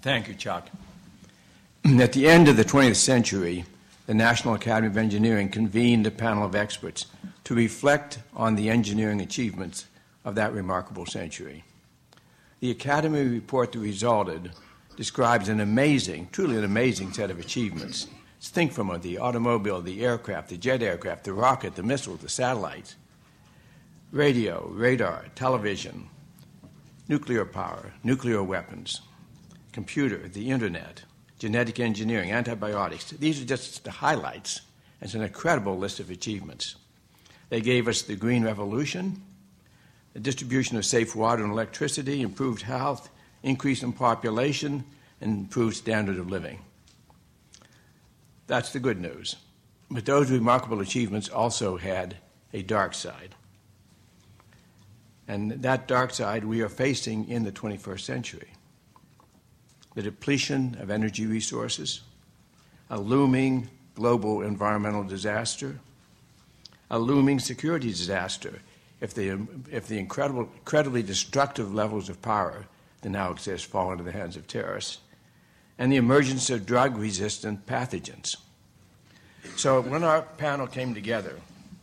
Thank you, Chuck. At the end of the 20th century, the National Academy of Engineering convened a panel of experts to reflect on the engineering achievements of that remarkable century. The Academy report that resulted describes an amazing, truly an amazing set of achievements. Think from the automobile, the aircraft, the jet aircraft, the rocket, the missiles, the satellites, radio, radar, television, nuclear power, nuclear weapons, computer, the internet, genetic engineering, antibiotics. These are just the highlights. It's an incredible list of achievements. They gave us the green revolution, the distribution of safe water and electricity, improved health, increase in population, and improved standard of living. That's the good news. But those remarkable achievements also had a dark side. And that dark side we are facing in the 21st century. The depletion of energy resources, a looming global environmental disaster, a looming security disaster if the incredibly destructive levels of power that now exist fall into the hands of terrorists, and the emergence of drug-resistant pathogens. So when our panel came together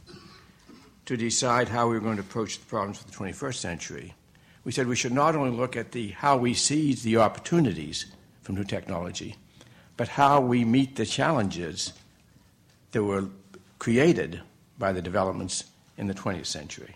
to decide how we were going to approach the problems of the 21st century, we said we should not only look at how we seize the opportunities from new technology, but how we meet the challenges that were created by the developments in the 20th century.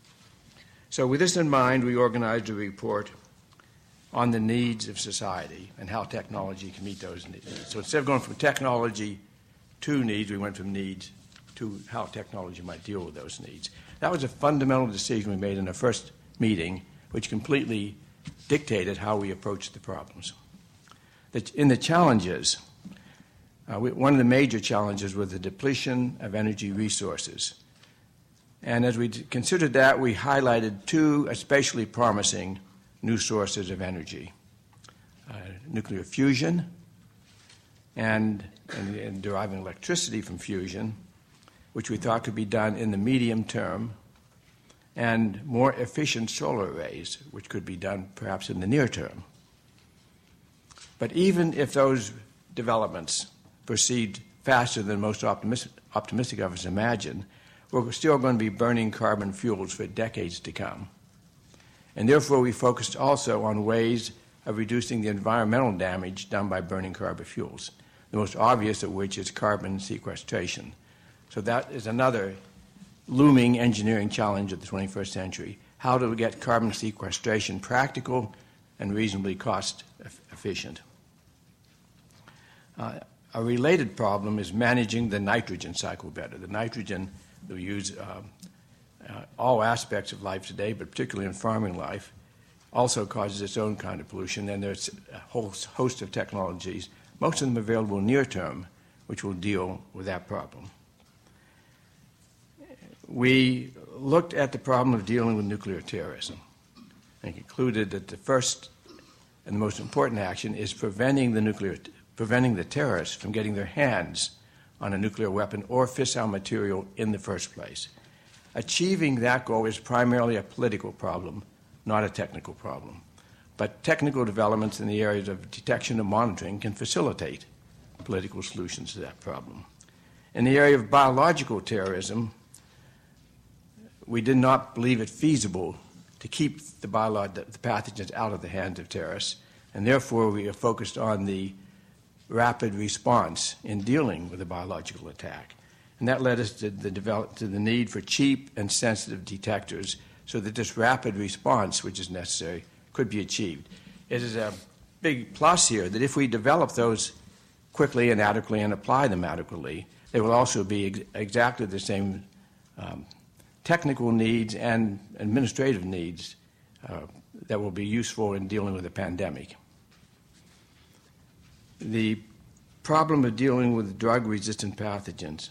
So with this in mind, we organized a report on the needs of society and how technology can meet those needs. So instead of going from technology to needs, we went from needs to how technology might deal with those needs. That was a fundamental decision we made in our first meeting, which completely dictated how we approached the problems. In the challenges, one of the major challenges was the depletion of energy resources. And as we considered that, we highlighted two especially promising new sources of energy, nuclear fusion and deriving electricity from fusion, which we thought could be done in the medium term, and more efficient solar arrays, which could be done perhaps in the near term. But even if those developments proceed faster than most optimistic of us imagine, we're still going to be burning carbon fuels for decades to come. And therefore, we focused also on ways of reducing the environmental damage done by burning carbon fuels, the most obvious of which is carbon sequestration. So that is another looming engineering challenge of the 21st century. How do we get carbon sequestration practical and reasonably cost efficient? A related problem is managing the nitrogen cycle better. The nitrogen that we use all aspects of life today, but particularly in farming life, also causes its own kind of pollution, and there's a whole host of technologies, most of them available near term, which will deal with that problem. We looked at the problem of dealing with nuclear terrorism and concluded that the first and the most important action is preventing the terrorists from getting their hands on a nuclear weapon or fissile material in the first place. Achieving that goal is primarily a political problem, not a technical problem. But technical developments in the areas of detection and monitoring can facilitate political solutions to that problem. In the area of biological terrorism, we did not believe it feasible to keep the pathogens out of the hands of terrorists, and therefore we are focused on the rapid response in dealing with a biological attack. And that led us to the need for cheap and sensitive detectors so that this rapid response, which is necessary, could be achieved. It is a big plus here that if we develop those quickly and adequately and apply them adequately, they will also be exactly the same technical needs and administrative needs that will be useful in dealing with a pandemic. The problem of dealing with drug-resistant pathogens.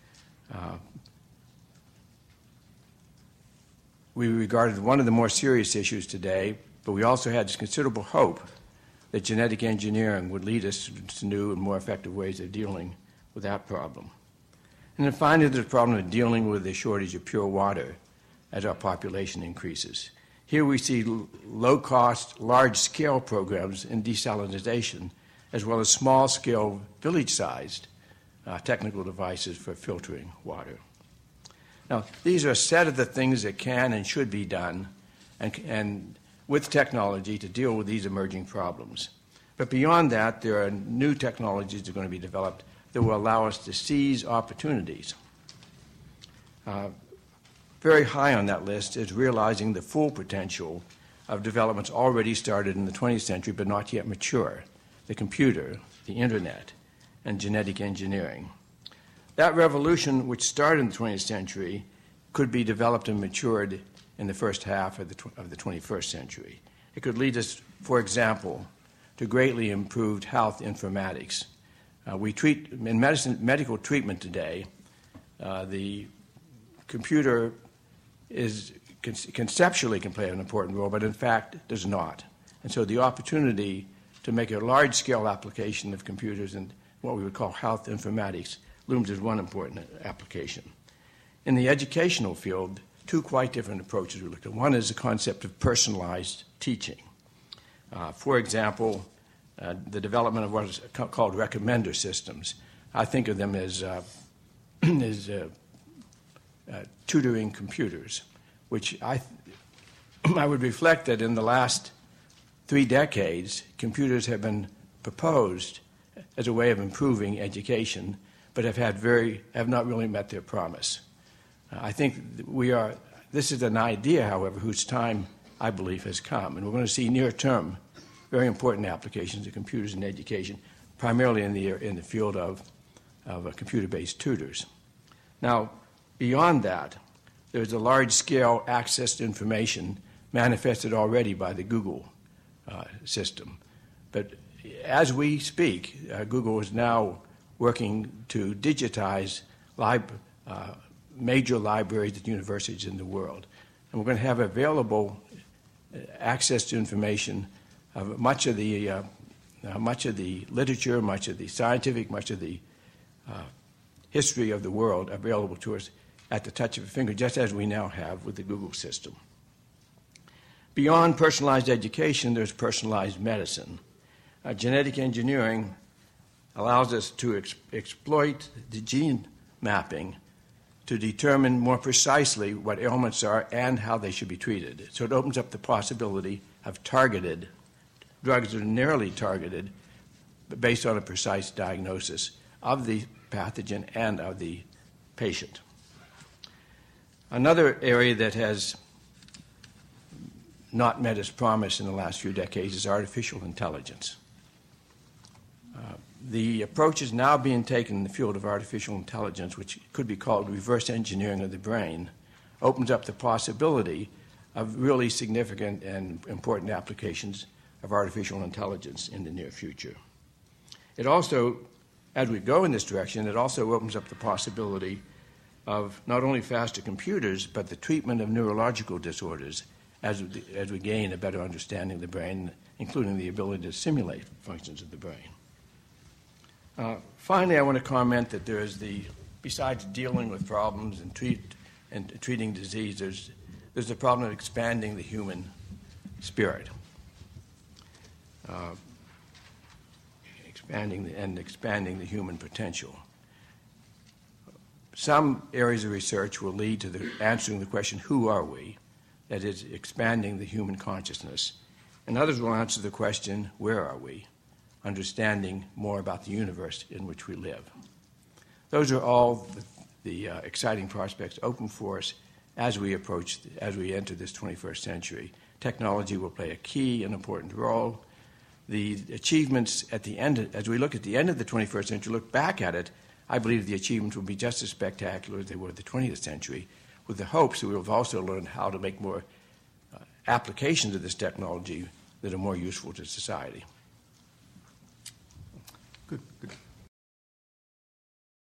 We regarded one of the more serious issues today, but we also had considerable hope that genetic engineering would lead us to new and more effective ways of dealing with that problem. And then finally, there's the problem of dealing with the shortage of pure water as our population increases. Here we see low-cost, large-scale programs in desalination, as well as small-scale, village-sized technical devices for filtering water. Now, these are a set of the things that can and should be done and with technology to deal with these emerging problems. But beyond that, there are new technologies that are going to be developed that will allow us to seize opportunities. Very high on that list is realizing the full potential of developments already started in the 20th century but not yet mature: the computer, the internet, and genetic engineering. That revolution, which started in the 20th century, could be developed and matured in the first half of the 21st century. It could lead us, for example, to greatly improved health informatics. We treat, in medical treatment today, the computer conceptually can play an important role, but in fact does not. And so the opportunity to make a large-scale application of computers in what we would call health informatics looms as one important application. In the educational field, two quite different approaches we looked at. One is the concept of personalized teaching. For example, the development of what is called recommender systems. I think of them as tutoring computers, which I would reflect that in the last 3 decades, computers have been proposed as a way of improving education, but have not really met their promise. I think this is an idea, however, whose time, I believe, has come, and we're going to see near-term very important applications of computers in education, primarily in the field of computer-based tutors. Now, beyond that, there's a large-scale access to information manifested already by the Google system. But as we speak, Google is now working to digitize major libraries at universities in the world. And we're going to have available access to information of much of the literature, much of the scientific, much of the history of the world available to us at the touch of a finger, just as we now have with the Google system. Beyond personalized education, there's personalized medicine. Genetic engineering allows us to exploit the gene mapping to determine more precisely what ailments are and how they should be treated. So it opens up the possibility of targeted drugs that are narrowly targeted based on a precise diagnosis of the pathogen and of the patient. Another area that has not met its promise in the last few decades is artificial intelligence. The approach is now being taken in the field of artificial intelligence, which could be called reverse engineering of the brain, opens up the possibility of really significant and important applications of artificial intelligence in the near future. It also, as we go in this direction, it also opens up the possibility of not only faster computers, but the treatment of neurological disorders as we gain a better understanding of the brain, including the ability to simulate functions of the brain. Finally, I want to comment that besides dealing with problems and treating disease, there's the problem of expanding the human spirit. Expanding the human potential. Some areas of research will lead to answering the question, who are we? That is, expanding the human consciousness. And others will answer the question, where are we? Understanding more about the universe in which we live. Those are all the exciting prospects open for us as we enter this 21st century. Technology will play a key and important role. The achievements at the end, as we look at the end of the 21st century, look back at it, I believe the achievements will be just as spectacular as they were in the 20th century, with the hopes that we will also learn how to make more applications of this technology that are more useful to society.